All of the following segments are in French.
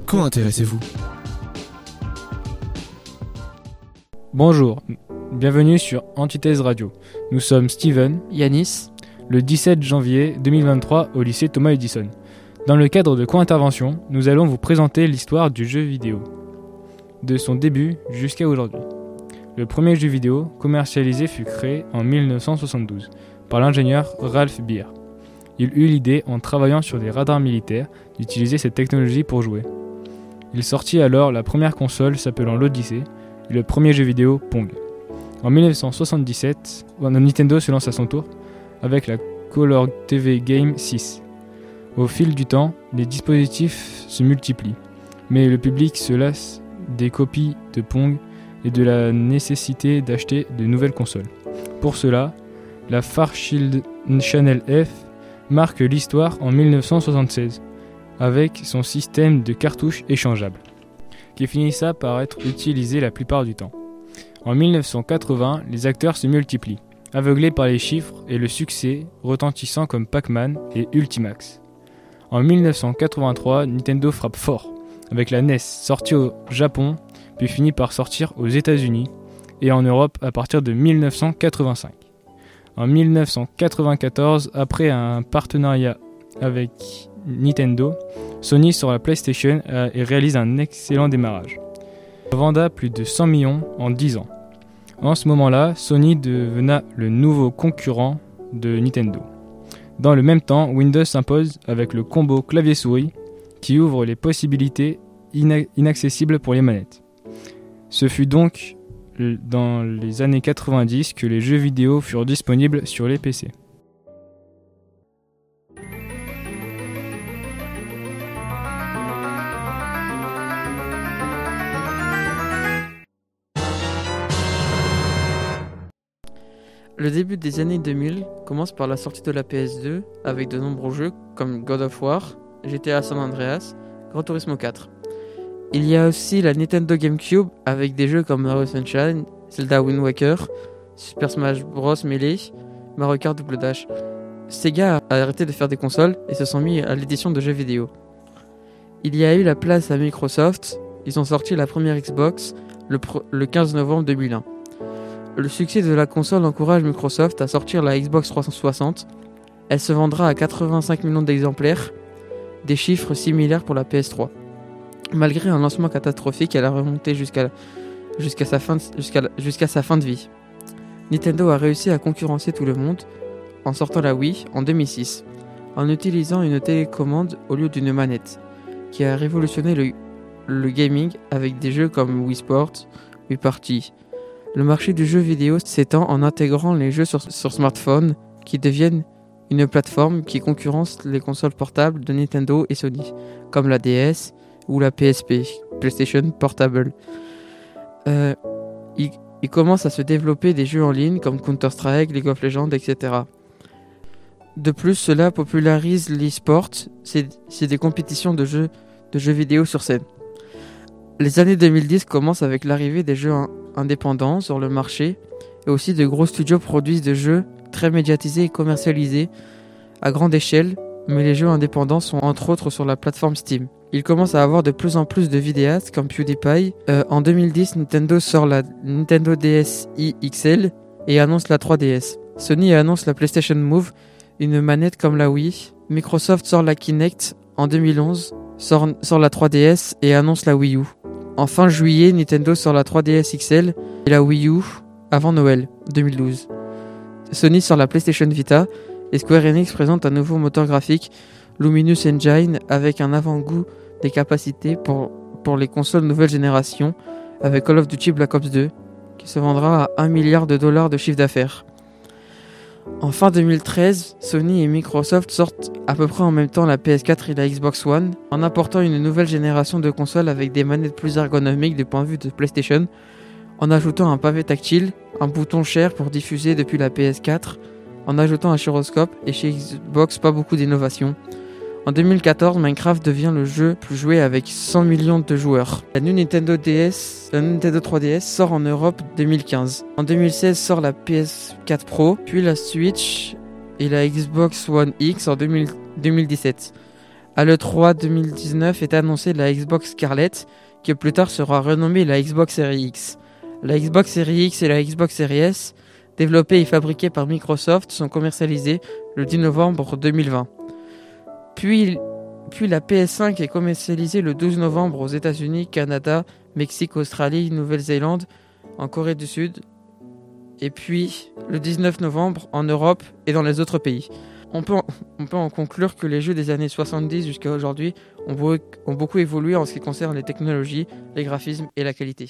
Quand intéressez-vous ? Bonjour, bienvenue sur Antithèse Radio. Nous sommes Steven, Yanis, le 17 janvier 2023 au lycée Thomas Edison. Dans le cadre de Co-Intervention, nous allons vous présenter l'histoire du jeu vidéo, de son début jusqu'à aujourd'hui. Le premier jeu vidéo commercialisé fut créé en 1972 par l'ingénieur Ralph Beer. Il eut l'idée, en travaillant sur des radars militaires, d'utiliser cette technologie pour jouer. Il sortit alors la première console s'appelant l'Odyssey et le premier jeu vidéo Pong. En 1977, Nintendo se lance à son tour avec la Color TV Game 6. Au fil du temps, les dispositifs se multiplient, mais le public se lasse des copies de Pong et de la nécessité d'acheter de nouvelles consoles. Pour cela, la Fairchild Channel F marque l'histoire en 1976 avec son système de cartouches échangeables, qui finissa par être utilisé la plupart du temps. En 1980, les acteurs se multiplient, aveuglés par les chiffres et le succès retentissant comme Pac-Man et Ultimax. En 1983, Nintendo frappe fort, avec la NES sortie au Japon, puis finit par sortir aux États-Unis et en Europe à partir de 1985. En 1994, après un partenariat avec Nintendo, Sony sur la PlayStation et réalise un excellent démarrage. Il venda plus de 100 millions en 10 ans. En ce moment-là, Sony devena le nouveau concurrent de Nintendo. Dans le même temps, Windows s'impose avec le combo clavier-souris qui ouvre les possibilités inaccessibles pour les manettes. Ce fut donc dans les années 90 que les jeux vidéo furent disponibles sur les PC. Le début des années 2000 commence par la sortie de la PS2 avec de nombreux jeux comme God of War, GTA San Andreas, Gran Turismo 4. Il y a aussi la Nintendo GameCube avec des jeux comme Mario Sunshine, Zelda Wind Waker, Super Smash Bros Melee, Mario Kart Double Dash. Sega a arrêté de faire des consoles et se sont mis à l'édition de jeux vidéo. Il y a eu la place à Microsoft, ils ont sorti la première Xbox le 15 novembre 2001. Le succès de la console encourage Microsoft à sortir la Xbox 360. Elle se vendra à 85 millions d'exemplaires, des chiffres similaires pour la PS3. Malgré un lancement catastrophique, elle a remonté jusqu'à sa fin de vie. Nintendo a réussi à concurrencer tout le monde en sortant la Wii en 2006, en utilisant une télécommande au lieu d'une manette, qui a révolutionné le gaming avec des jeux comme Wii Sports, Wii Party. Le marché du jeu vidéo s'étend en intégrant les jeux sur smartphone qui deviennent une plateforme qui concurrence les consoles portables de Nintendo et Sony, comme la DS ou la PSP, PlayStation Portable. Il commence à se développer des jeux en ligne comme Counter-Strike, League of Legends, etc. De plus, cela popularise l'e-sport, c'est des compétitions de jeux vidéo sur scène. Les années 2010 commencent avec l'arrivée des jeux indépendants sur le marché et aussi de gros studios produisent des jeux très médiatisés et commercialisés à grande échelle, mais les jeux indépendants sont entre autres sur la plateforme Steam. Il commence à avoir de plus en plus de vidéastes comme PewDiePie. En 2010, Nintendo sort la Nintendo DSi XL et annonce la 3DS. Sony annonce la PlayStation Move, une manette comme la Wii. Microsoft sort la Kinect en 2011, sort la 3DS et annonce la Wii U. En fin juillet, Nintendo sort la 3DS XL et la Wii U avant Noël 2012. Sony sort la PlayStation Vita et Square Enix présente un nouveau moteur graphique, Luminous Engine, avec un avant-goût des capacités pour les consoles nouvelle génération, avec Call of Duty Black Ops 2, qui se vendra à $1 milliard de chiffre d'affaires. En fin 2013, Sony et Microsoft sortent à peu près en même temps la PS4 et la Xbox One, en apportant une nouvelle génération de consoles avec des manettes plus ergonomiques du point de vue de PlayStation, en ajoutant un pavé tactile, un bouton share pour diffuser depuis la PS4, en ajoutant un gyroscope et chez Xbox pas beaucoup d'innovation. En 2014, Minecraft devient le jeu plus joué avec 100 millions de joueurs. La Nintendo 3DS sort en Europe 2015. En 2016 sort la PS4 Pro, puis la Switch et la Xbox One X en 2017. À l'E3 2019 est annoncée la Xbox Scarlett, qui plus tard sera renommée la Xbox Series X. La Xbox Series X et la Xbox Series S, développées et fabriquées par Microsoft, sont commercialisées le 10 novembre 2020. Puis la PS5 est commercialisée le 12 novembre aux États-Unis, Canada, Mexique, Australie, Nouvelle-Zélande, en Corée du Sud, et puis le 19 novembre en Europe et dans les autres pays. On peut en conclure que les jeux des années 70 jusqu'à aujourd'hui ont beaucoup évolué en ce qui concerne les technologies, les graphismes et la qualité.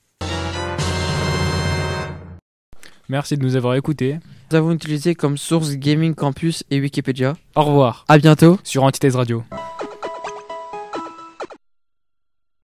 Merci de nous avoir écoutés. Nous avons utilisé comme source Gaming Campus et Wikipédia. Au revoir À bientôt sur Antithèse Radio.